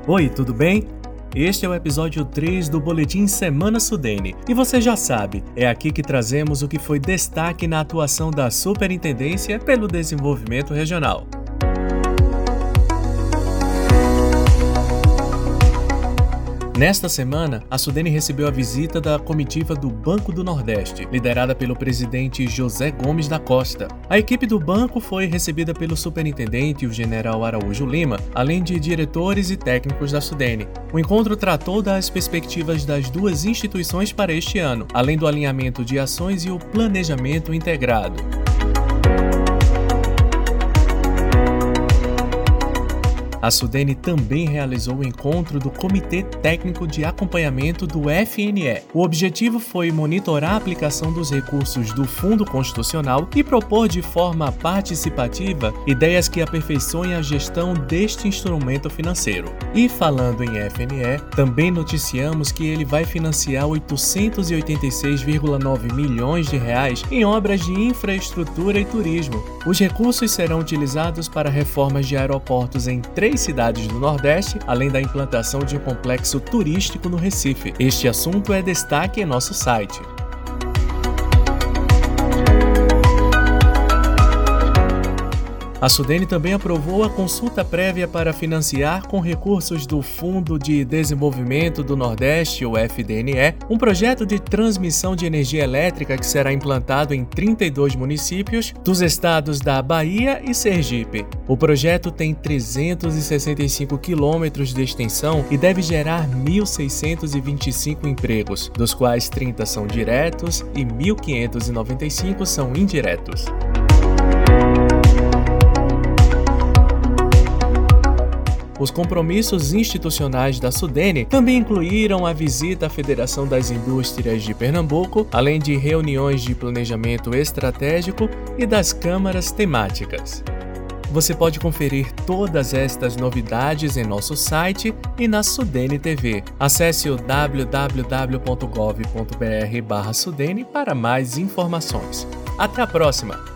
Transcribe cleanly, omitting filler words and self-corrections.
Oi, tudo bem? Este é o episódio 3 do Boletim Semana Sudene. E você já sabe, é aqui que trazemos o que foi destaque na atuação da Superintendência pelo Desenvolvimento Regional. Nesta semana, a Sudene recebeu a visita da comitiva do Banco do Nordeste, liderada pelo presidente José Gomes da Costa. A equipe do banco foi recebida pelo superintendente, o general Araújo Lima, além de diretores e técnicos da Sudene. O encontro tratou das perspectivas das duas instituições para este ano, além do alinhamento de ações e o planejamento integrado. A Sudene também realizou o encontro do Comitê Técnico de Acompanhamento do FNE. O objetivo foi monitorar a aplicação dos recursos do Fundo Constitucional e propor de forma participativa ideias que aperfeiçoem a gestão deste instrumento financeiro. E falando em FNE, também noticiamos que ele vai financiar 886,9 milhões de reais em obras de infraestrutura e turismo. Os recursos serão utilizados para reformas de aeroportos em 3 cidades do Nordeste, além da implantação de um complexo turístico no Recife. Este assunto é destaque em nosso site. A Sudene também aprovou a consulta prévia para financiar com recursos do Fundo de Desenvolvimento do Nordeste, o FDNE, um projeto de transmissão de energia elétrica que será implantado em 32 municípios dos estados da Bahia e Sergipe. O projeto tem 365 quilômetros de extensão e deve gerar 1.625 empregos, dos quais 30 são diretos e 1.595 são indiretos. Os compromissos institucionais da Sudene também incluíram a visita à Federação das Indústrias de Pernambuco, além de reuniões de planejamento estratégico e das câmaras temáticas. Você pode conferir todas estas novidades em nosso site e na Sudene TV. Acesse o www.gov.br/Sudene para mais informações. Até a próxima!